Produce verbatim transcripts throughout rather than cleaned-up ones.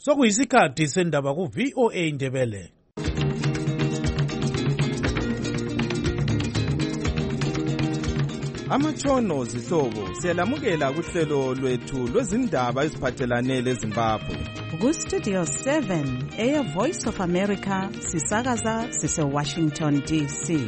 Sokuyisikhathi sendaba ku V O A Ndebele. Amatshono zihlobo siyalamukela kuhlelo lwethu lwezindaba eziphathelane leZimbabwe. Ku Studio seven, Air Voice of America, sisakaza sise Washington D C.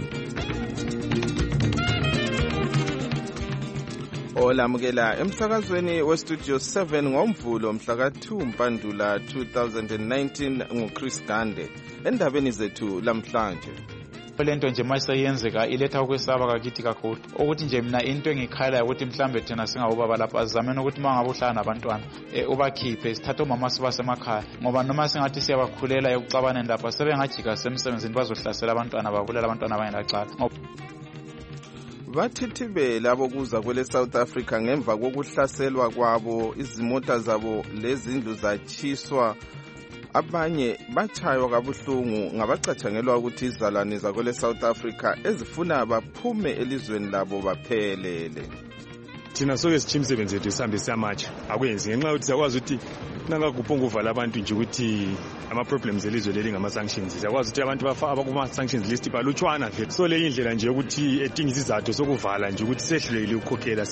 Olamukela emsakazweni we Studio seven ngomvulo mhla ka two Mpandula two thousand nineteen nguChris Gande. Endabeni zethu lamhlanje. Lento nje maseyenzeka iletha ukwesaba kakithi kakhulu ukuthi nje mina into engikhala ukuthi mhlambe thina singawubaba lapha azamene ukuthi mangabe uhlala nabantwana ubakhiphe sithathe umama sibase emakhaya ngoba noma singathi siyabakhulela yokucabaneni lapha sebengajika semsebenzini bazohlasela abantwana babulela abantwana abangelacala. Bathithibela abokuza kwele South Africa ngemva kokuhlaselwa kwabo izimota zabo lezindlu zachiswa. Abanye bachaywa kabuhlungu ngabacatshangelwa ukuthi izalwane zakwele South Africa ezifuna baphume elizweni labo baphelele. Thina soke sithi imisebenzi yethu sihambe siyamatsha akwenzi ngenxa yokuthi siyakwazi ukuthi nangagubhonga uvala abantu nje ukuthi ama problems elizwe leli ngama sanctions siyakwazi ukuthi abantu bafaka kuma sanctions list balutshwana nje so le indlela nje ukuthi edinga izizathu sokuvala nje ukuthi sehlulekile ukukhokhela.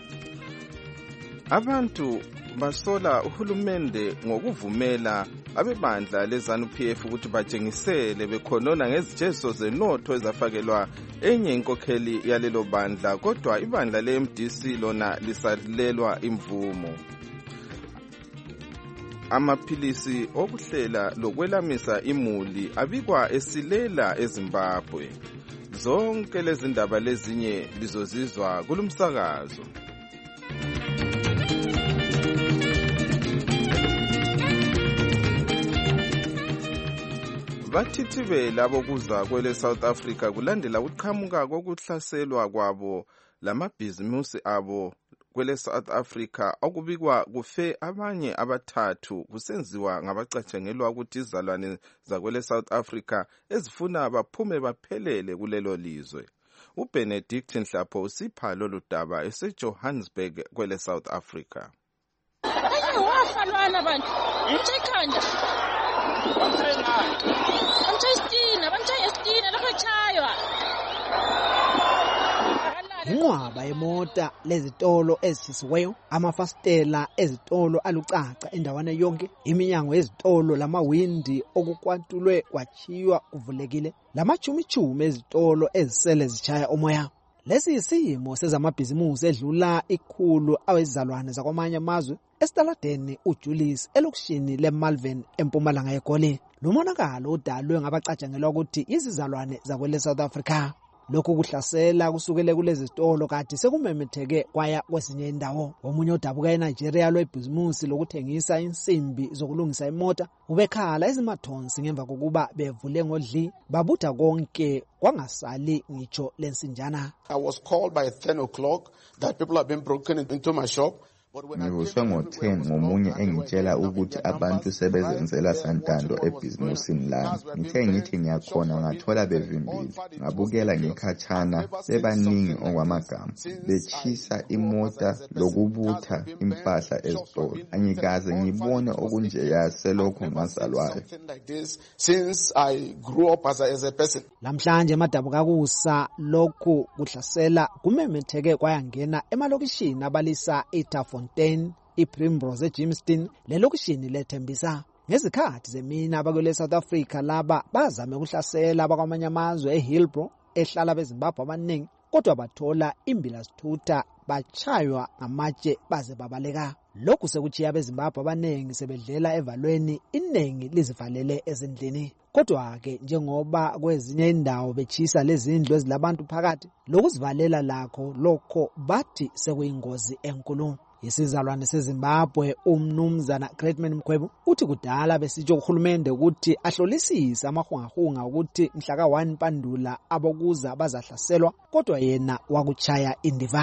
Abantu basola uhulumende ngokuvumela abebandla leZANU P F ukuthi batshengisele bekhonona ngezijezo zenotho ezafakelwa enye inkokheli yalelo bandla kodwa ibandla le M D C lona lisalelwa imvumo. Amaphilisi okuhlela lokwelamisa imuli abikwa esilela eZimbabwe. Zonke lezi ndaba lezinye lizozizwa kulumsakazo. Bathithibela abokuza kwele South Africa kulandela ukuqhamuka kokuhlaselwa kwabo lamabhizimusi abo kwele South Africa okubikwa kufe abanye abathathu kusenziwa ngabacatshangelwa ukuthi izalwane zakwele South Africa ezifuna baphume baphelele kulelo lizwe. uBenedict Nhlapho usipha lolu daba eseJohannesburg kwele South Africa. Hayi wafalwana abantu. Ngichikhanda. Amchayistina, bamchayistina lapho chaywa. Inqwaba yemota lezitolo ezishisiweyo, amafastela ezitolo alucaca endawana yonke, iminyango yezitolo lamawindi okukwantulwe kwachiywa kuvulekile, lamachumichume ezitolo ezisele zichaya umoya. Lesi isimo sezamabhizimusi edlula ikhulu awezizalwane zakwamanye amazwe esitaladeni uJulius elokishini leMalvern empumalanga yeGoli. Lumonakalo udalwe ngabacatshangelwa ukuthi izizalwane zakwele South Africa. Lokhu kuhlasela kusukele kulezi zitolo kade sekumemetheke kwaya kwesinye indawo. Omunye odabuka eNigeria lwebhizimusi lokuthengisa insimbi zokulungisa imota ubekhala ezimathonsi ngemva kokuba bevule ngodli babutha konke kwangasali ngitsho lensinjana. I was called by ten o'clock that people have been broken into my shop. Ngivuswe ngo-ten ngomunye engitshela ukuthi abantu sebezenzela santando ebhizimusini lami. Ngithe ngithi ngiyakhona ngathola bevimbile. Ngabukela ngikhatshana bebaningi okwamagama. Bechisa imota lokubutha impahla ezitolo. Angikaze ngibone okunjeya selokho ngazalwayo. Since I grew up as a, as a person. Lamhlanje emadabuka kusa lokhu kuhlasela kumemetheke kwayangena emalokishini abalisa eTafon iPrimrose eJimston lelokishini lethembisa. Ngezikhathi zemina abakwele South Africa laba bazame ukuhlasela abakwamanye amazwe eHillbrow ehlala beZimbabwe abaningi kodwa bathola imbila sithutha bachaywa ngamatshe baze babaleka. Lokhu sekuchiya beZimbabwe abaningi sebedlela evalweni inengi lizivalele ezindlini. Kodwa ke njengoba kwezinye indawo bechisa lezindlu ezilabantu phakathi lokuzivalela lakho lokho bathi sekuyingozi enkulu. Isizalwane seZimbabwe umnumzana Greatman Mkhwebo uthi kudala besitsho uhulumende ukuthi ahlolisise amahungahunga ukuthi mhla ka one Mpandula abokuza bazahlaselwa kodwa yena wakuchaya indiva.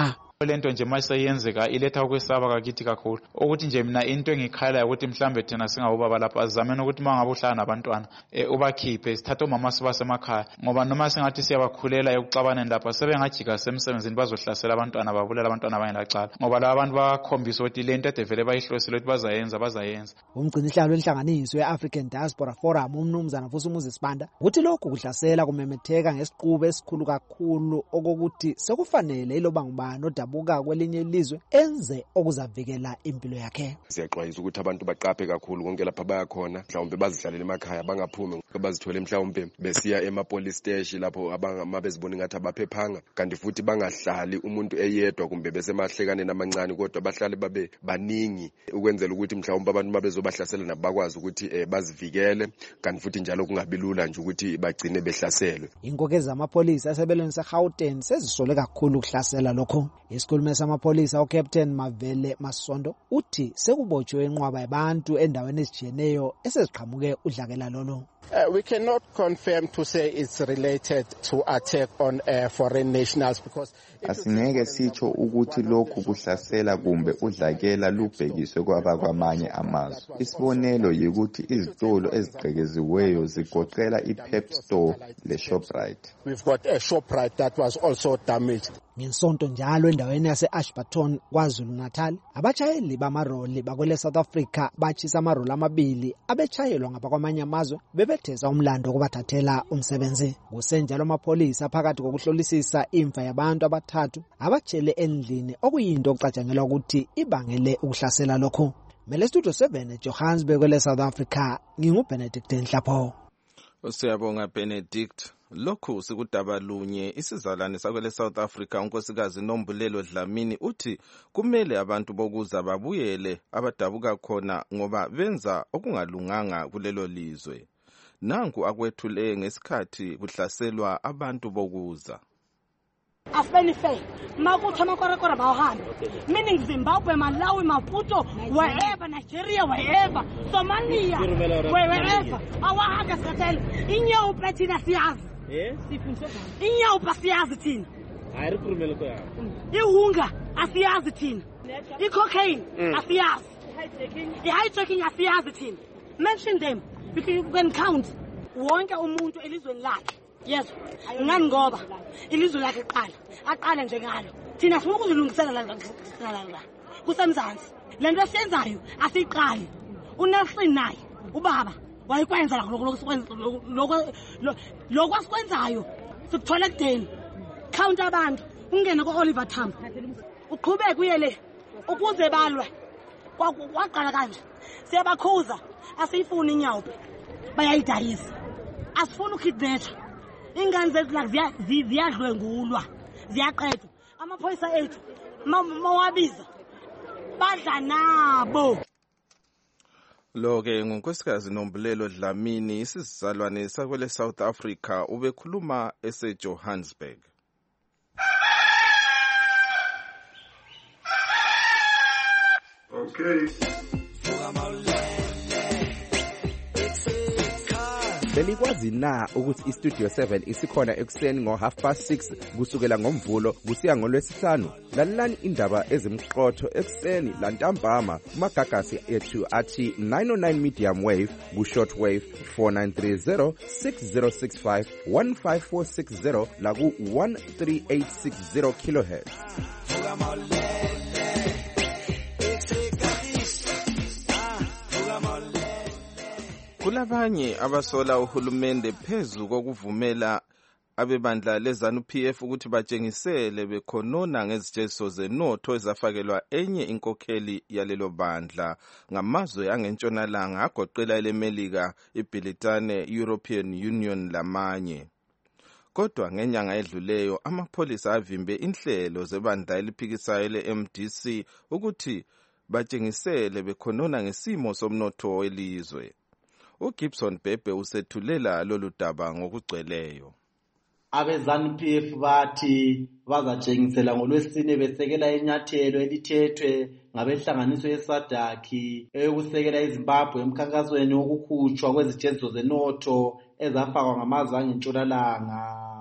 lento nje manje seyenzeka iletha ukwesaba kakithi kakhulu ukuthi nje mina into engikhala ukuthi mhlambe thina singawubaba lapha azamene ukuthi mangabe uhlala nabantwana ubakhiphe sithathe omama sibase emakhaya ngoba noma singathi siyabakhulela ekuxabaneni lapha sebengajika semsebenzini bazohlasela abantwana babulela abantwana abangelacala ngoba laba abantu bakhombisa ukuthi lento ede vele bayihlosile ukuthi bazayenza bazayenza. Umgcini hlalo wenhlanganiso ye-African Diaspora Forum umnumzana Vusumuzi Sibanda uthi lokhu kuhlasela kumemetheka ngesiqubu esikhulu kakhulu okokuthi sekufanele iloba ngubani odabuka kwelinye ilizwe enze okuzavikela impilo yakhe. Siyaxwayisa ukuthi abantu baqaphe kakhulu konke lapha bayakhona mhlawumbe bazihlalele emakhaya bangaphumi bazithole mhlawumbe besiya ema-police station lapho abangabezibona ngathi abaphephanga kanti futhi bangahlali umuntu eyedwa kumbe besemahlekaneni amancane kodwa bahlale babe baningi ukwenzela ukuthi mhlawumbe abantu babezobahlasela nabo bakwazi ukuthi eh, bazivikele kanti futhi njalo kungabilula nje ukuthi bagcine behlaselwe. Inkokezi zamapolisa asebelweni seGauteng sezisole kakhulu ukuhlasela lokho. Isikhulumi samapholisa uCaptain Mavele Masondo uthi sekubotshwe inqwaba yabantu endaweni ezijiyeneyo eseziqhamuke udlakela lolo. Uh, we cannot confirm to say it's related to attack on uh, foreign nationals because asingeke sitsho ukuthi lokhu kuhlasela kumbe udlakela lubhekiswe kwabakwamanye amazwe. Isibonelo yikuthi izitolo ezigqekeziweyo zigoqela iPep Store leShoprite. We've got a Shoprite that was also damaged. Ngesonto njalo endaweni yase-Ashburton kwaZulu Natal abachayeli bamaroli bakwele South Africa bachisa amaroli amabili abechayelwa ngabakwamanye amazwe bebetheza umlando okubathathela umsebenzi. Kusenjalo amapholisa phakathi kokuhlolisisa imfa yabantu abathathu abatshele endlini okuyinto okucatshangelwa ukuthi ibangele ukuhlasela lokho. Mele Studio seven Johannesburg kwele South Africa nginguBenedict Nhlapho. Siyabonga Benedict. Lokhu sikudaba lunye isizalwane sakwele South Africa unkosikazi Nombulelo Dlamini uthi kumele abantu bokuza babuyele abadabuka khona ngoba benza okungalunganga kulelo lizwe. Nanku akwethule ngesikhathi kuhlaselwa abantu bokuza. Asibeni fair makuthi amakorakora bawuhambe meaning Zimbabwe, Malawi, Maputo, wherever, Nigeria, wherever, Somalia, wherever awahanga skathele inyawupa thina siyazi eh sifunde inyawupa siyazi thina hayi kurumela ko yawo ihunga asiyazi thina icocaine asiyazi i-hijacking asiyazi thina mention them because you can count wonke umuntu elizweni lakhe. Yes, ngani ngoba ilizwe lakhe qala aqala nje ngalo thina sifuna ukuzilungisela la la kusemzansi lento esiyenzayo asiqali uNelson naye ubaba wayikwenza lokho lokusikwenza lokho asikwenzayo sikuthola kudeni count abantu ungene ku-Oliver Tambo uqhubeke uyele ukuze balwe kwaqala kanje siyabakhuza asiyifuni inyawupe bayayidayisa asifuna ukidnetha ingane zethu la ziyadlwengulwa ziyaqedwa amaphoyisa ethu mawabiza badla nabo. Lo-ke ngunkosikazi Nombulelo Dlamini isizalwane sakwele South Africa ubekhuluma ese-Johannesburg. Okay. Belikwazi na ukuthi iStudio seven isikhona ekuseni ngo half past six kusukela ngomvulo kusiya ngolwesihlanu. Lalelani indaba ezimqotho ekuseni lantambama kumagagasi ethu athi nine oh nine medium wave ku short wave four nine three zero six zero six five one five four six zero la ku one three eight six zero kilohertz. Kulabanye abasola uhulumende phezu kokuvumela abebandla leZANU-P F ukuthi batshengisele bekhonona ngezitsheso zenotho ezafakelwa enye inkokheli yalelo bandla ngamazwe angentshonalanga agoqela eleMelika, iBritane, European Union lamanye. Kodwa ngenyanga edluleyo amapholisa avimbe inhlelo zebandla eliphikisayo le-M D C ukuthi batshengisele bekhonona ngesimo somnotho welizwe. uGibson Bhebhe usethulela lolu daba ngokugcweleyo. AbeZANU-P F bathi bazatshengisela ngolwesine besekela inyathelo elithethwe ngabehlanganiso yeSADC eyokusekela iZimbabwe emkhankasweni wokukhutshwa kwezitshezo zenotho ezafakwa ngamazwe angentshonalanga.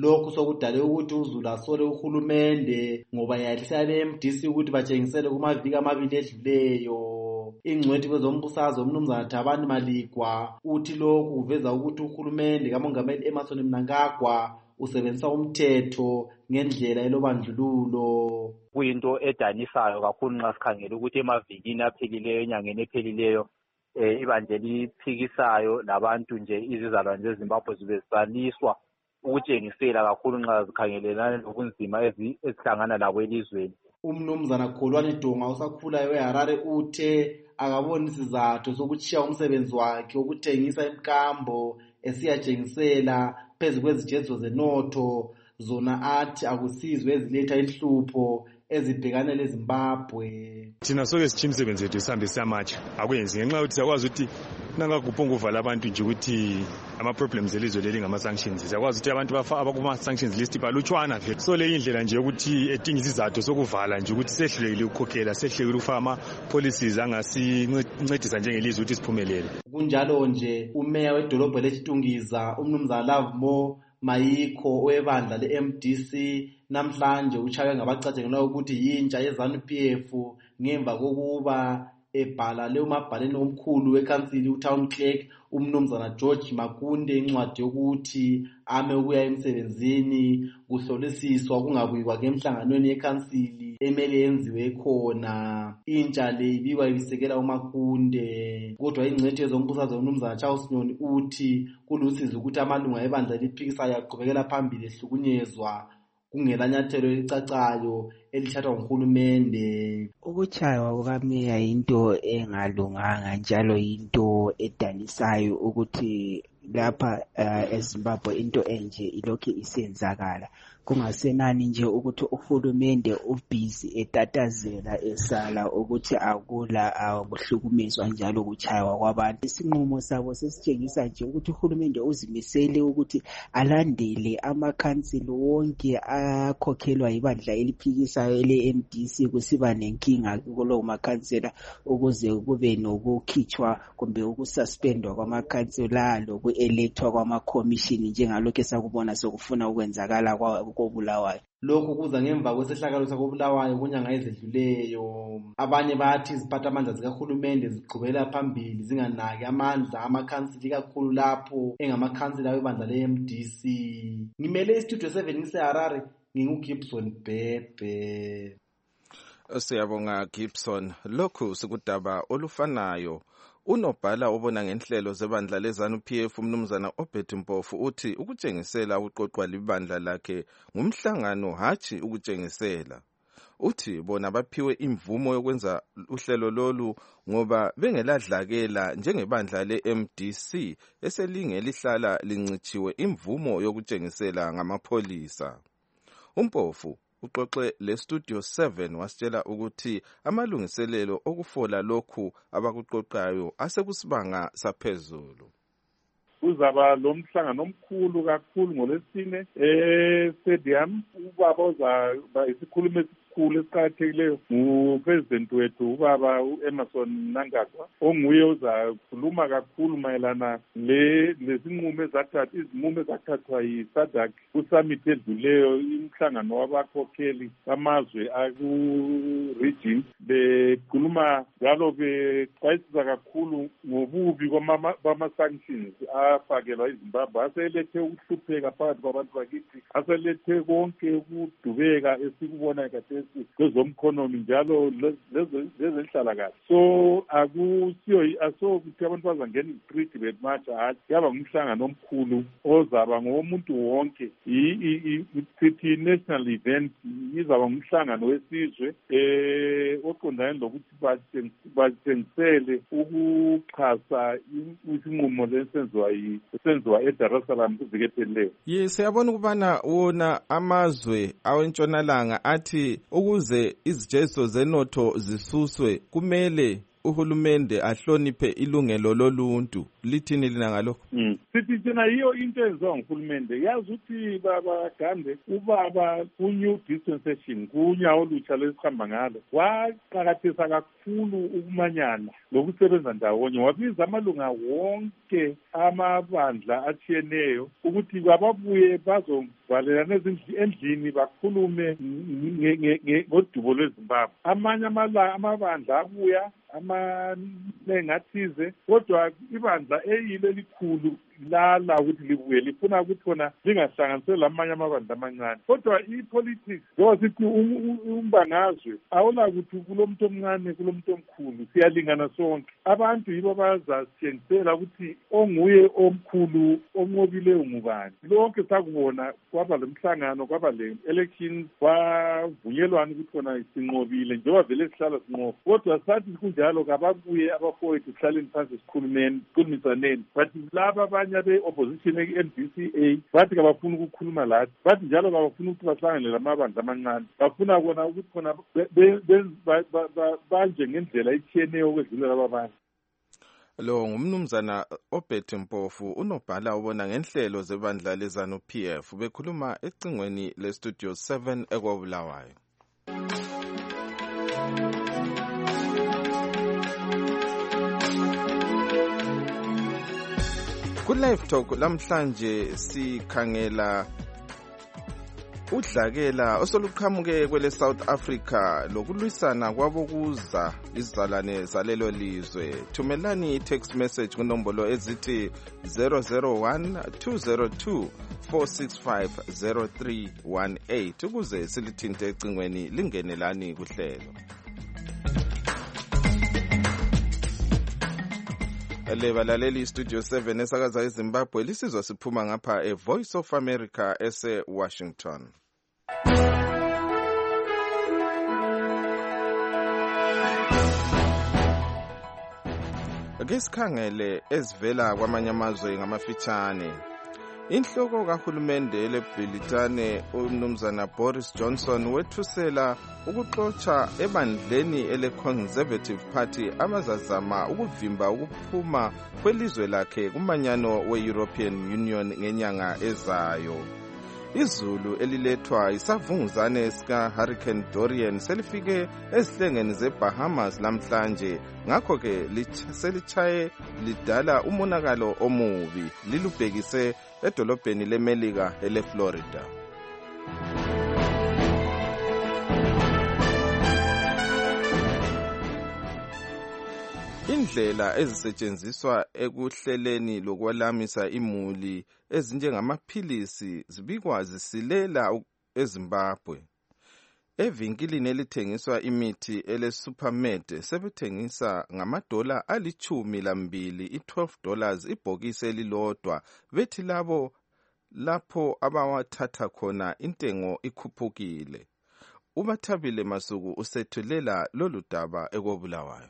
lokhu sokudale ukuthi uZulu asole uhulumende ngoba yahlisa le-M D C ukuthi batshengisele kumaviki amabili edluleyo. Ingcwethi kwezombusazwe umnumzana Thabani Maligwa uthi lokhu kuveza ukuthi uhulumende kaMongameli Emmerson Mnangagwa usebenzisa umthetho ngendlela elobandlululo. Kuyinto edanisayo kakhulu nxa sikhangela ukuthi emavikini aphelileyo enyangeni ephelileyo eh ibandla liphikisayo labantu nje izizalwane zeZimbabwe zibe zisaliswa ukutshengisela kakhulu nxa zikhangelelana nobunzima ezihlangana labo elizweni. Umnumzana Kholwane Donga usakhulayo eHarare uthe akaboni isizathu sokutshiya umsebenzi wakhe wokuthengisa imkambo esiyatshengisela phezu kwezijezo zenotho zona athi akusizwe eziletha inhlupho ezibhekane leZimbabwe. Thina soke sithi imisebenzi yethu sihambe siyamatsha akwenzi ngenxa yokuthi siyakwazi ukuthi nangakuphonga uvala abantu nje ukuthi ama-problems elizwe leli ngama-sanctions. Siyakwazi ukuthi abantu abakuma-sanctions list balutshwana vele. So le indlela nje yokuthi edinga isizathu sokuvala nje ukuthi sehlulekile ukukhokhela, sehlulekile ukufaka ama-policies angasincedisa njengelizwe ukuthi siphumelele. Kunjalo nje umeya wedolobho leChitungiza umnumzana Lovemo Mayikho owebandla le-M D C namhlanje uchawe ngabacatshangelwa ukuthi yintsha ye-ZANU P F ngemva kokuba ebhala le umabhaleni omkhulu wekhansili uTown Clerk umnumzana George Makunde incwadi yokuthi ame ukuya emsebenzini kuhlolisiswa kungabuyikwa kemhlanganweni yekhansili emele yenziwe khona. Intsha le ibikwa ibisekela uMakunde kodwa ingcwethi yezombusazwe umnumzana Charles Nyoni uthi kulusizi ukuthi amalunga ebandla liphikisayo aqhubekela phambili ehlukunyezwa kungela nyathelo elicacayo elithathwa nguhulumende. Ukuchaywa kukameya into engalunganga njalo into edanisayo ukuthi lapha eZimbabwe into enje ilokhu isenzakala. Kungasenani nje ukuthi uhulumende ubhizi etatazela esala ukuthi akula akuhlukumezwa njalo kuchaywa kwabantu. Isinqumo sabo sesitshengisa nje ukuthi uhulumende uzimisele ukuthi alandele amakhansili wonke akhokhelwa ibandla eliphikisayo ele-M D C kusiba nenkinga kulowo makhansela ukuze kube nokukhitshwa kumbe ukususpendwa kwamakhansela loku-electwa kwamakhomishini njengalokho esakubona sokufuna ukwenzakala kwa koBulawayo. Lokhu kuza ngemva kwesehlakalo sakoBulawayo kunyanga ezedluleyo. Abanye bathi iziphathamandla zikahulumende ziqhubela phambili zinganaki amandla amakhansili kakhulu lapho engamakhansila webandla le-M D C. Ngimele istudio seven ngiseHarare nginguGibson Bhebhe. Siyabonga Gibson. Lokhu sikudaba olufanayo. Unobhala obona ngenhlelo zebandla leZANU P F umnumzana Obed Mpofu uthi ukutshengisela uqoqwa libandla lakhe ngumhlangano hatshi ukutshengisela. Uthi bona baphiwe imvumo yokwenza uhlelo lolu ngoba bengeladlakela njengebandla le-M D C eselinge lihlala lincitshiwe imvumo yokutshengisela ngamapholisa. Umpofu uxoxe le studio seven wasitshela ukuthi amalungiselelo okufola lokhu abakuqoqayo asekusibanga saphezulu. Kuzaba lo mhlangano omkhulu kakhulu ngolesine e-stadium. Ubaba uzaba isikhulumo esikhulu esiqakathekileyo ngupresident wethu ubaba u-Emmerson Mnangagwa onguye uzakhuluma kakhulu mayelana lezinqumo ezathathwa izinqumo ezathathwa yi-SADC kusummit edluleyo imhlangano wabakhokheli bamazwe aku-region bekhuluma njalo bexwayisisa kakhulu ngobubi kwama-sanctions afakelwa iZimbabwe aselethe ukuhlupheka phakathi kwabantu bakithi aselethe konke ukudubeka esikubona khathesi kwezomkhonomi njalo lezenhlalakahle. So akusiyo asokuthi abantu bazangena i-street bematsha hathi yaba ngumhlangano omkhulu ozaba ngomuntu wonke sithi national event izaba ngumhlangano wesizwe eh oqondane lokuthi batshengisele ukuxhasa isinqumo lesenziwa isenziwa eDar es Salaam kuviki ephelileyo. Ye siyabona ukubana wona amazwe awentshonalanga athi ukuze izijezo zenotho zisuswe kumele uhulumende ahloniphe ilungelo loluntu. Lithini lina ngalokho? Mm. Sithi thina yiyo into enziwa nguhulumende. Yazi ukuthi baba Gande ubaba ku-new dispensation kunyawo olutsha lesihamba ngalo waqakathisa kakhulu ukumanyana lokusebenza ndawonye. Wabiza amalunga wonke amabandla atshiyeneyo ukuthi ababuye valelana endlini bakhulume ngodubo lweZimbabwe. Amanye amabandla abuya amanengi athize, kodwa ibandla eyile elikhulu lala ukuthi libuye lifuna ukuthi khona lingahlanganiswe lamanye amabandla amancane. Kodwa i-politics njengoba sithi umbangazwe awula ukuthi kulomuntu omncane kulomuntu omkhulu, siyalingana sonke. Abantu yibo bazasitshengisela ukuthi onguye omkhulu onqobileyo ngubani. Lonke sakubona kwaba lemhlangano kwaba le elections kwavunyelwana ukuthi khona sinqobile njengoba vele sihlala sinqoba. Kodwa sathi kunjalo kababuye abafowethu sihlaleni phansi sikhulumeni sikhulumisaneni. But laba abanye be-opposition e-N D C A bathi kabafuna ukukhuluma lathi, bathi njalo kabafuna ukuthi bahlangane lamabandla amancane, bafuna kona ukuthi khona banje ngendlela etshiyeneyo okwedlula laba abanye. Lo ngumnumzana Obert Mpofu unobhala ubona ngenhlelo zebandla leZANU P F bekhuluma ecingweni le-Studio seven ekwabulawayo. Ku-Live Talk lamhlanje sikhangela udlakela osoluqhamuke kwele South Africa lokulwisana kwabokuza izizalwane zalelo lizwe. Thumelani i-text message kunombolo ezithi zero zero one two zero two four six five zero three one eight ukuze silithinte ecingweni lingenelani kuhlelo. Le balaleli Studio seven esakaza eZimbabwe lisizwa siphuma ngapha e Voice of America ese Washington. Ngesikhangele ezivela kwamanye amazwe ngamafitshane. Inhloko kahulumende leBritane umnumzana Boris Johnson wethusela ukuxoxa ebandleni ele-Conservative Party abazazama ukuvimba ukuphuma kwelizwe lakhe kumanyano we-European Union ngenyanga ezayo. Izulu elilethwa isavunguzane sika Hurricane Dorian selifike ezihlengeni zeBahamas lamhlanje, ngakho ke selichaye lidala umonakalo omubi, lilubhekise edolobheni leMelika eleFlorida. Indlela ezisetshenziswa ekuhleleni lokwalamisa imuli ezinjengamaphilisi zibikwa zisilela eZimbabwe. Evinkilini elithengiswa imithi ele-Supermed sebethengisa ngamadola alichumi lambili i-twelve dollars ibhokisi elilodwa, bethi labo lapho abawathatha khona intengo ikhuphukile. uBathabile Masuku usethulela lolu daba ekobulawayo.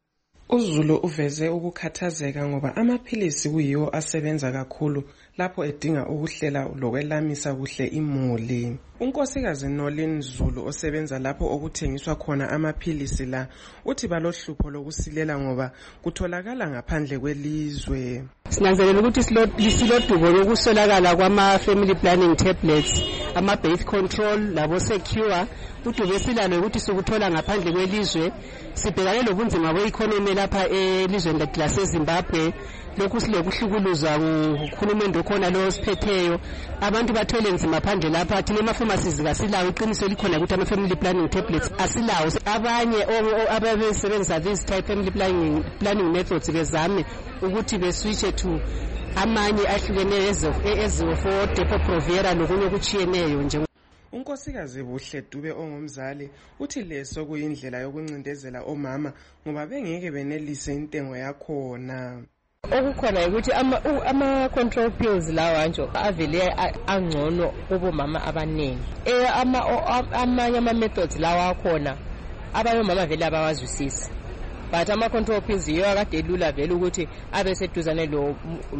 uZulu uveze ukukhathazeka ngoba amaphilisi kuyiwo asebenza kakhulu lapho edinga ukuhlela lokwelamisa kuhle imuli. Unkosikazi Nolin Zulu osebenza lapho okuthengiswa khona amaphilisi la uthi balohlupho lokusilela ngoba kutholakala ngaphandle kwelizwe. Sinanzelela ukuthi silodubo lokusolakala kwama-family planning tablets, ama-birth control labo secure. Udubo esilalo ukuthi sikuthola ngaphandle kwelizwe. Sibhekane lobunzima be-economy lapha elizweni laseZimbabwe. Lokhu silokuhlukuluza kuhulumende okhona lo osiphetheyo. Abantu bathwele nzima phandle lapha, thina ema-pharmacies kasilawo iqiniso likhona ukuthi ama-family planning tablets asilawo. Abanye ababesebenzisa this type family planning planning methods bezame ukuthi beswitche to amanye ahlukeneyo ezifo Depo-Provera lokunye okuchiyeneyo nje. Unkosikazi Buhle Dube ongumzali uthi leso kuyindlela yokuncindezela omama ngoba bengeke benelise intengo yakhona. Okukhona ukuthi ama ama control pills lawa nje avele angcono kubo mama abanengi. Eh ama amanye ama methods lawa akhona abanye mama vele abawazwisisi. But ama control pills yiyo akade lula vele ukuthi abe seduzane lo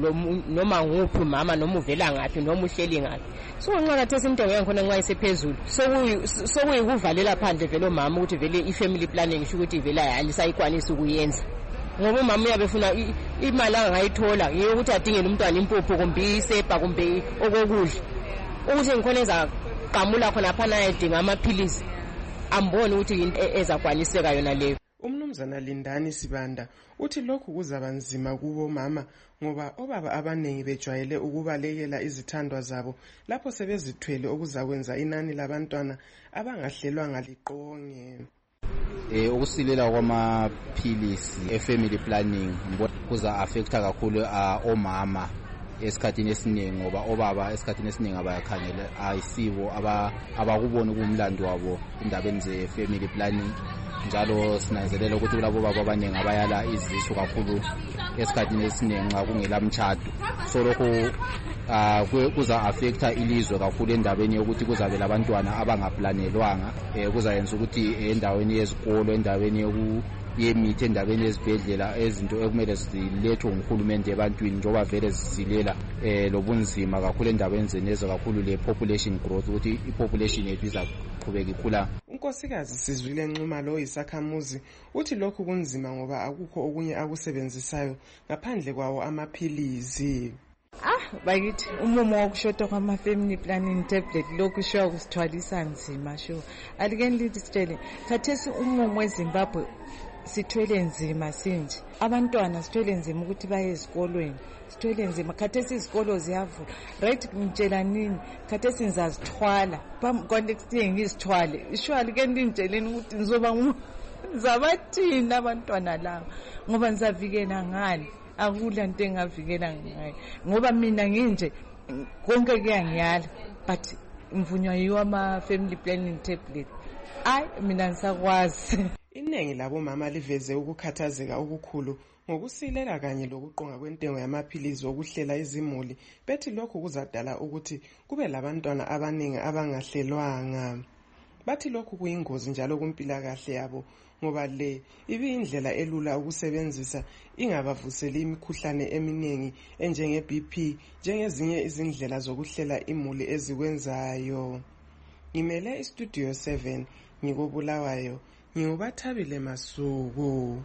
noma nguphi mama noma uvela ngapi noma uhleli ngapi. So nqakathesa into ngiyakhona nxa isephezulu. So so kuyikuvalela phandle vele mama ukuthi vele i-family planning isho ukuthi vele ayisayikwanisa ukuyenza. Ngoba umama uyabefuna imali angayithola yiyo ukuthi adingele umntwana impuphu kumbe isepa kumbe okokudla. Ukuthi ngikhoneza qamula khona phana edinga amaphilisi ambone ukuthi into ezakwaniseka yona leyo. umnumzana Lindani Sibanda uthi lokhu kuzaba nzima kubo mama ngoba obaba abanengi bejwayele ukubalekela izithandwa zabo lapho sebezithwele okuzakwenza inani labantwana abangahlelwanga liqonge. Eh ukusilela kwamaphilisi e-family planning kuza affecta kakhulu omama esikhathini esiningi ngoba obaba esikhathini esiningi abayakhangela ayisibo abakubona kumlando wabo indabeni ze-family planning. Njalo sinanzelela ukuthi kulabo baba abaningi abayala izisu kakhulu esikhathini esiningi nxa kungela mtshado. So lokho kuza affecta ilizwe kakhulu endabeni yokuthi kuzabe labantwana abangaplanelwanga, kuzayenza ukuthi endaweni yezikolo, endaweni yoku yemithi, endabeni yezibhedlela ezinto ekumele zilethwe nguhulumende ebantwini njengoba vele zisilela lobunzima kakhulu endabeni zenezo kakhulu le population growth ukuthi ipopulation yethu izaqhubeka ikhula. Unkosikazi Sizwile Ncuma lo isakhamuzi uthi lokhu kunzima ngoba akukho okunye akusebenzisayo ngaphandle kwawo amaphilizi. Ah bakithi umumo wokushoda kwama family planning tablet lokhu sho kusithwalisa nzima sho. Alikeni lithi sitshele khathesi umumo weZimbabwe sithwele nzima sinje. Abantwana sithwele nzima ukuthi baye ezikolweni. Sithwele nzima khathesi izikolo ziyavula. Right ngitshela nini khathesi ngizazithwala. Context yengizithwale. Isho alikeni lintshela ukuthi nizoba ngizabathina abantwana laba ngoba nizavikela ngani. Akula into engavikela ngayo ngoba mina nginje konke kuyangiyala but ngivunywa yiwo ama family planning tablet. Ay mina ngisakwazi. Iningi labo mama liveze ukukhathazeka okukhulu ngokusilela kanye lokuqonga kwentengo yamaphilizi okuhlela izimuli bethi lokho kuzadala ukuthi kube labantwana abaningi abangahlelwanga. Bathi lokhu kuyingozi njalo kumpilakahle yabo ngoba le ibiyindlela elula ukusebenzisa ingabavuseli imikhuhlane eminingi enjenge B P njengezinye izindlela zokuhlela imuli ezikwenzayo. Ngimele istudio seven ngikobulawayo ngiubathabile Masuku.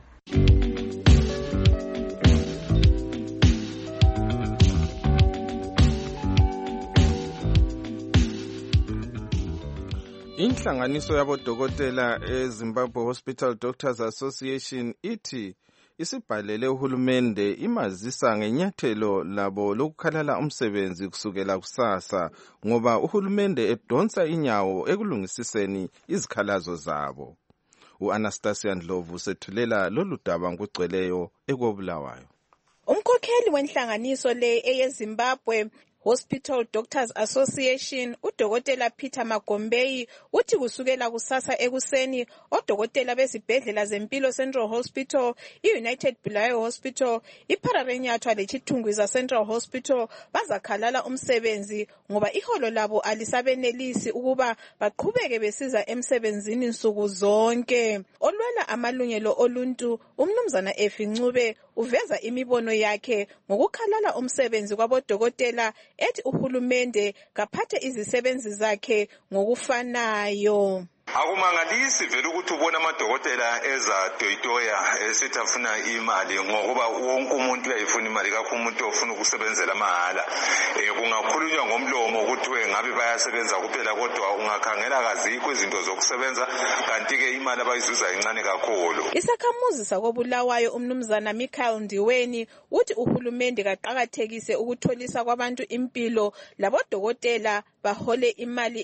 Inhlanganiso yabodokotela eZimbabwe Hospital Doctors Association ithi isibhalele uhulumende imazisa ngenyathelo labo lokukhalala umsebenzi kusukela kusasa ngoba uhulumende edonsa inyawo ekulungisiseni izikhalazo zabo. U-Anastasia Ndlovu sethulela lolu daba ngugcweleyo ekobulawayo. Umkhokheli wenhlanganiso le eyeZimbabwe Hospital Doctors Association uDokotela Peter Magombeyi uthi kusukela kusasa ekuseni odokotela bezibhedlela zempilo Central Hospital, iUnited Bulawayo Hospital, iPhararenyatwa leChitungwiza Central Hospital bazakhalala umsebenzi ngoba iholo labo alisabenelisi ukuba baqhubeke besiza emsebenzini nsuku zonke. Olwela amalungelo oluntu umnumzana Efincube uveza imibono yakhe ngokukhalala umsebenzi kwabodokotela ethi uhulumende kaphathe izisebenzi zakhe ngokufanayo. Akumangalisi vele ukuthi ubona amadokotela eza toyitoya esithi afuna imali ngokuba wonke umuntu uyayifuna imali kakhulu umuntu ofuna ukusebenzela mahala. Eh kungakhulunywa ngomlomo ukuthi wengabe bayasebenza kuphela kodwa ungakhangela kazikho izinto zokusebenza kanti ke imali abayizuza incane kakhulu. Isakhamuzi sakobulawayo umnumzana Michael Ndiweni uthi uhulumende kaqhakathekise ukutholisa kwabantu impilo labodokotela bahole imali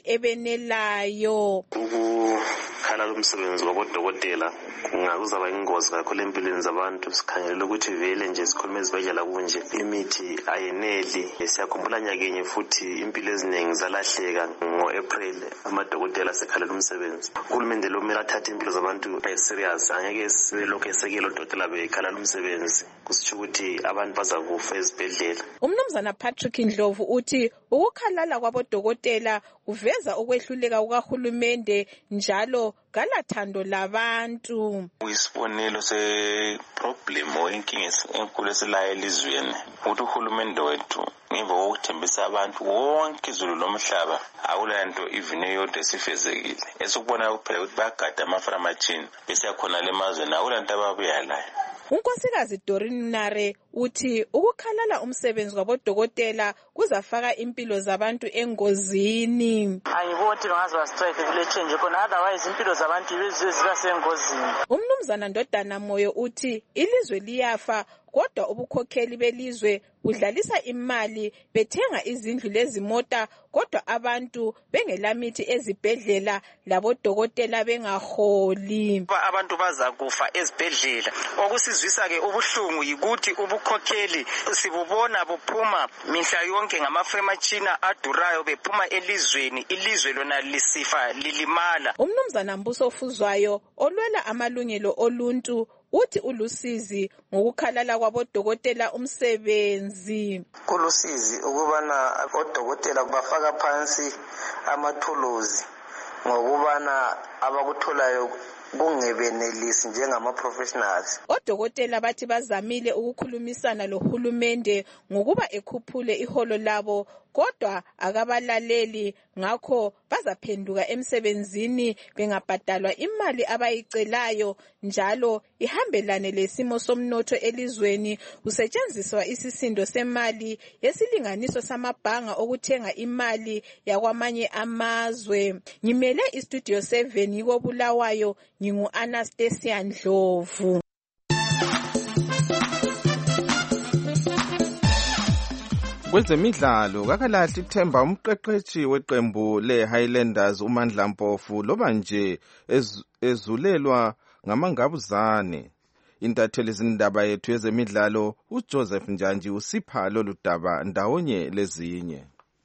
ebenelayo. Ukukhala umsebenzi wabodokotela kungakuzaba ingozi kakhulu empilweni zabantu. Sikhangelela ukuthi vele nje sikhuluma ezibhedlela kunje imithi ayeneli. Siyakhumbula nyakenye futhi impilo eziningi zalahleka ngo-April amadokotela sekhala umsebenzi. Uhulumende lo kumele athathe impilo zabantu serious, angeke selokhu esekela odokotela bekhala umsebenzi kusitsho ukuthi abantu bazakufa ezibhedlela. Umnumzana Patrick Ndlovu uthi ukukhalala kwabodokotela kuveza ukwehluleka kukahulumende njalo galathando labantu. Isibonelo se-problem oyinkinga enkulu esilayo elizweni ukuthi uhulumende wethu ngemva kokuthembisa abantu wonke izulu lomhlaba akulanto even eyodwa esifezekile. Esukubona kuphela ukuthi bayagada amaframachini bese yakhona le mazweni akulanto ababuya layo. Unkosikazi Doreen Nare uthi ukukhalala umsebenzi wabodokotela kuzafaka impilo zabantu engozini. Angiboni ngaze wa strike kule change khona, otherwise impilo zabantu ziba sengozini. Umnumzana Ndodana Moyo uthi ilizwe liyafa kodwa ubukhokheli belizwe budlalisa imali bethenga izindlu lezimota kodwa abantu bengelamithi ezibhedlela labodokotela bengaholi. Abantu baza kufa ezibhedlela. Okusizwisa ke ubuhlungu yikuthi ubukhokheli sibubona buphuma mihla yonke ngamafemachina adurayo bephuma elizweni, ilizwe lona lisifa lilimala. Umnumzana Mbuso Fuzwayo olwela amalungelo oluntu uthi ulusizi ngokukhalala kwabodokotela umsebenzi. Kulusizi ukubana odokotela bafaka phansi amathuluzi ngokubana abakutholayo kungebenelisi njengama professionals. Odokotela bathi bazamile ukukhulumisana lohulumende ngokuba ekhuphule iholo labo kodwa akabalaleli, ngakho bazaphenduka emsebenzini bengabhadalwa imali abayicelayo njalo ihambelane lesimo somnotho elizweni. Kusetshenziswa isisindo semali yesilinganiso samabhanga okuthenga imali yakwamanye amazwe. Ngimele istudio seven yiko Bulawayo, ngingu Anastasia Ndlovu. Kwezemidlalo kakalahli ithemba umqeqeshi weqembu le-Highlanders uMandla Mpofu loba nje ezulelwa ngamangabuzane. Intatheli zindaba yethu yezemidlalo uJoseph Njanji usipha lolu daba ndawonye lezinye.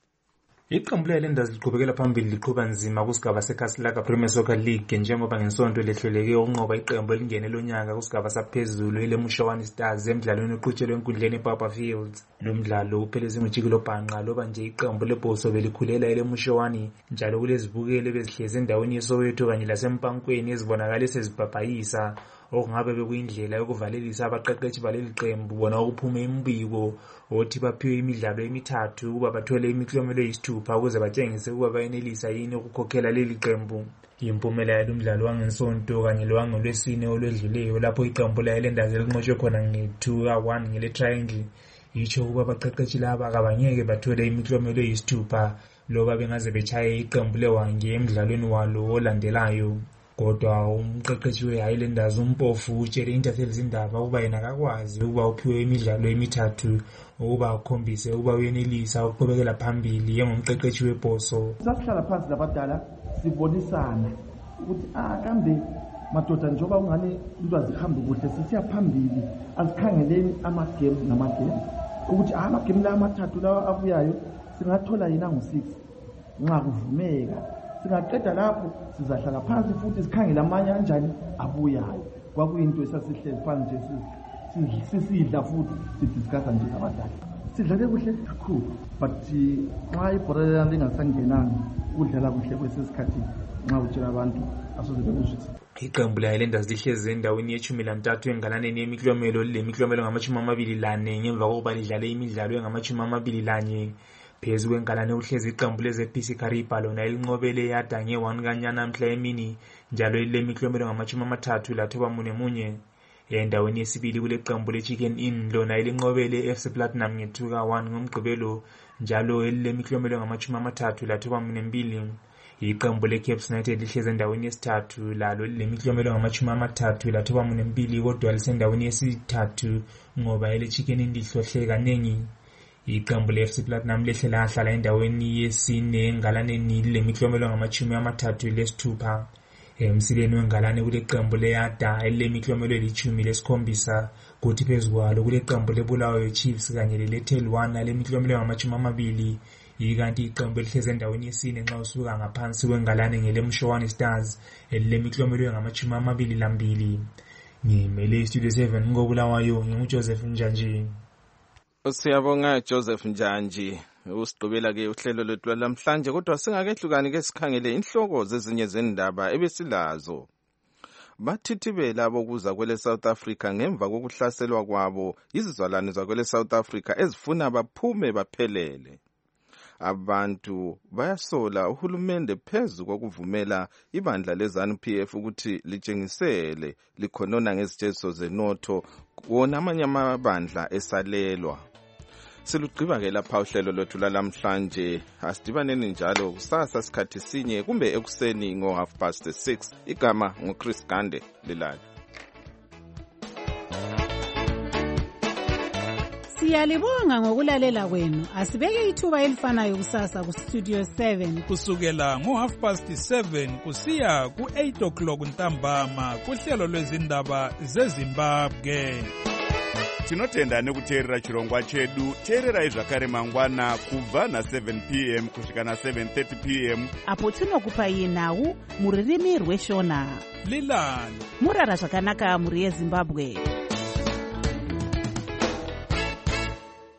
Iqembu le-Highlanders liqhubekela phambili liqhuba nzima kusigaba seKasilaka Premier Soccer League njengoba ngesonto lehleleke ukunqoba iqembu elingene lonyaka kusigaba saphezulu eleMushawani Stars emidlalweni oqhutshelwe enkundleni ePapa Fields. Lo mdlalo upheleze ngojikelo bhanqa loba nje iqembu leBhoso belikhulela eleMushawani njalo kulezibukelo bezihleze endaweni yeSoweto kanye lasempankweni ezibonakala sezibhabhayisa okungabe bekuyindlela yokuvalelisa abaqeqeshi baleli qembu bona ukuphume imbiko othi baphiwe imidlalo emithathu ukuba bathole imiklomelo eyisithupha ukuze batshengise ukuba bayenelisa yini ukukhokhela leli qembu. Impumela yalo mdlalo wangesonto kanye lowangolwesine olwedluleyo lapho iqembu le-Highlanders elinqotshwe khona nge-two one ngele triangle yitsho ukuba abaqeqeshi laba akabangeke bathole imiklomelo eyisithupha loba bengaze bechaye iqembu leWange emidlalweni walo olandelayo. Kodwa umqeqeshi we-Highlanders uMpofu utshele intatheli zindaba ukuba yena akakwazi ukuba uphiwe imidlalo emithathu ukuba ukhombise ukuba uyenelisa ukuqhubekela phambili njengomqeqeshi weBhoso. Sasihlala phansi labadala sibonisana ukuthi ah kambe madoda njengoba ungane into azihambe kuhle sisiya phambili asikhangeleni amagame namagame ukuthi ah amagame la amathathu lawa abuyayo singathola yina ngo-six nxa kuvumeka. Singaqeda lapho sizahlala phansi futhi sikhangela amanye kanjani abuyayo. Kwakuyinto esasihlezi phansi nje sisidla futhi sidiscussa nje abadala. Sidlale kuhle kakhulu but nxa ibhola lingasangenanga kudlala kuhle kwesesikhathi nxa utshela abantu asoze bekuzwise. Iqembu le-Highlanders lihlezi endaweni yeshumi lantathu engalaneni yemiklomelo lemiklomelo ngamashumi amabili lane ngemva kokuba lidlale imidlalo engamashumi amabili lanye. Phezu kwenkalane uhlezi iqembu leze-P C Kariba lona elinqobele yada nge-one kanyanamhla emini njalo elilemiklomelo ngamashumi amathathu lathoba mune munye. Endaweni yesibili kule qembu le-Chicken Inn lona elinqobele i-F C Platinum nge-two one ngomgqibelo njalo elilemiklomelo ngamashumi amathathu lathoba mune mbili. Iqembu le-Cape United lihlezi endaweni yesithathu lalo lilemiklomelo ngamashumi amathathu lathoba mune mbili kodwa lisendaweni yesithathu ngoba ele-Chicken Inn lihlohle kanengi. Iqembu le-F C Platinum lehle lahlala endaweni yesine engalaneni lilemiklomelo ngamashumi amathathu lesithupha. Emsileni wengalane kule qembu le-Yada elilemiklomelo elitshumi lesikhombisa kuthi phezu kwalo kule qembu le-Bulawayo Chiefs kanye le-Little One lemiklomelo ngamashumi amabili. Ikanti iqembu elihlezi endaweni yesine nxa usuka ngaphansi kwengalane ngeleMushawani Stars elilemiklomelo ngamashumi amabili lambili. Ngimele iStudio seven ngobulawayo nginguJoseph Njanji. Siyabonga Joseph Njanji. Usigqibela ke uhlelo lwethu lamhlanje kodwa singakehlukani ke sikhangele inhloko zezinye zendaba ebesilazo. Bathithibela bokuza kwele South Africa ngemva kokuhlaselwa kwabo izizalwane zakwele South Africa ezifuna baphume baphelele. abantu bayasola uhulumende phezu kokuvumela ibandla le-ZANU-P F ukuthi litshengisele likhonona ngezitsheziso zenotho wona amanye amabandla esalelwa. Silugqiba-ke lapha uhlelo lwethu lalamhlanje. Asidibaneni njalo kusasa sikhathi sinye kumbe ekuseni ngo half past six. Igama nguChris Gande Lilala. Siyalibonga ngokulalela kwenu. Asibeke ithuba elifanayo kusasa ku Studio seven kusukela ngo half past seven kusiya ku eight o'clock ntambama kuhlelo lwezindaba zeZimbabwe. Tinotenda nekuteerera chirongwa chedu. Teererai zvakare mangwana kubva na seven p m kusvika na seven thirty p m apo tinokupai nhau muririmi rweshona. Lilani murara zvakanaka muri yeZimbabwe.